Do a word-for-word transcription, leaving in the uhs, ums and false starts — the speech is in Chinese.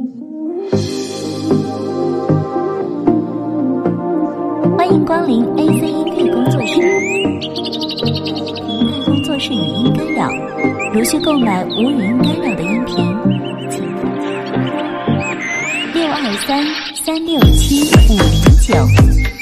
欢迎光临 A C 音乐工作室。平台工作室语音干扰，如需购买无语音干扰的音频，请六二三三六七五零九。